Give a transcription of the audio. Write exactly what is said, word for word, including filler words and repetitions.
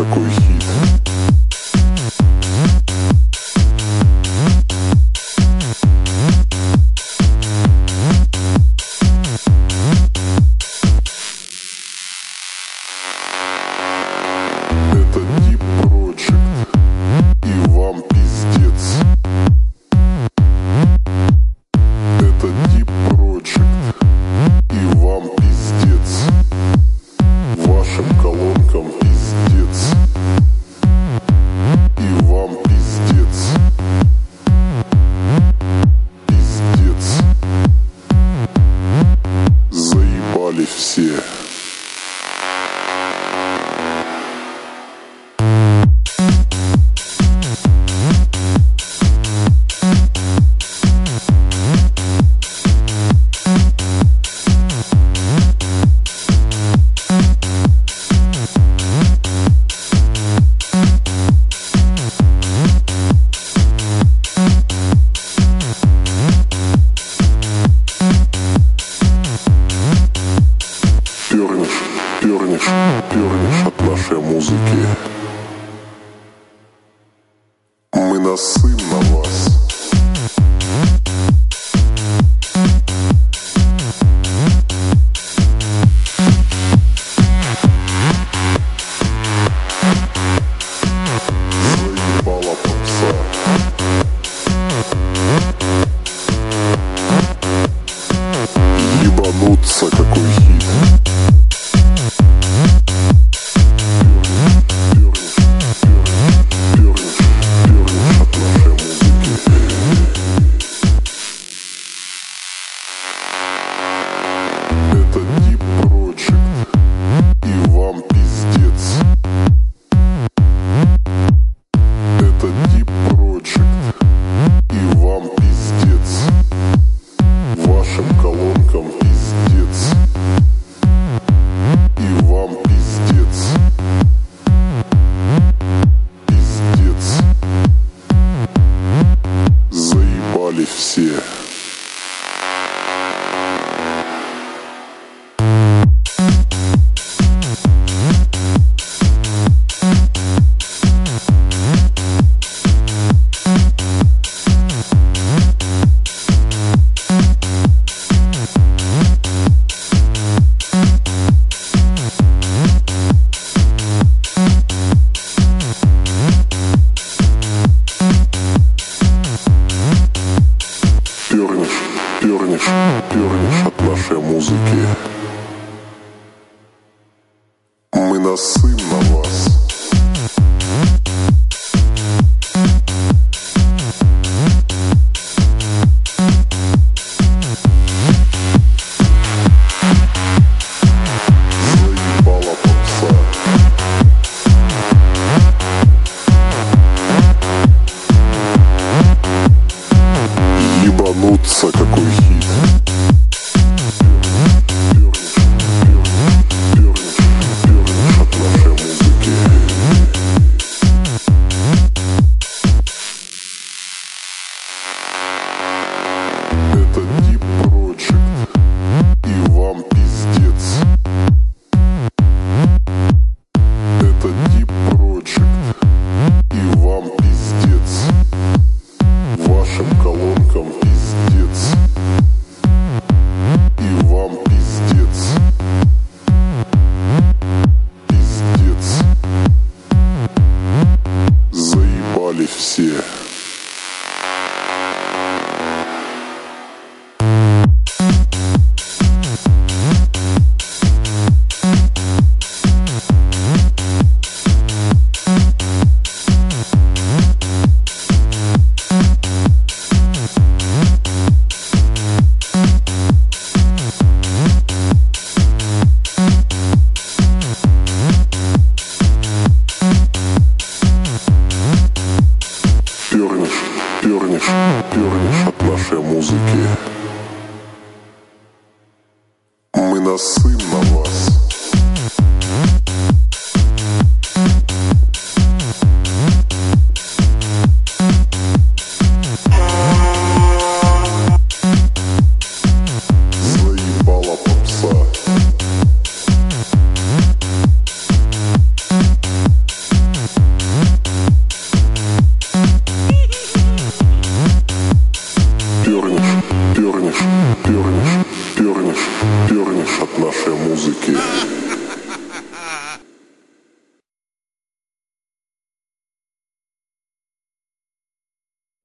какой хит. Это Deep Project, и вам пиздец. Это Deep Project, и вам пиздец. Вашим колонкам пиздец. И вам пиздец. Пиздец. Заебали все. Пернешь, пернешь, пернешь от нашей музыки. Мы насым на вас. Заебала попса. Ебануться какой хит. Это Deep Project, и вам пиздец. Это Deep Project, и вам пиздец. Вашим колонкам пиздец. И вам пиздец. Пиздец. Заебали все. Пернешь, пернешь, пернешь от нашей музыки. Мы насым на вас. Заебала попса. Ебануться какой хит. Пернешь, пернешь, пернешь, пернешь от нашей музыки. Это Deep Project, и вам пиздец. Это Deep Project, и вам пиздец. Вашим колонкам пиздец. И вам пиздец. Пиздец. Заебали все. от нашей музыки.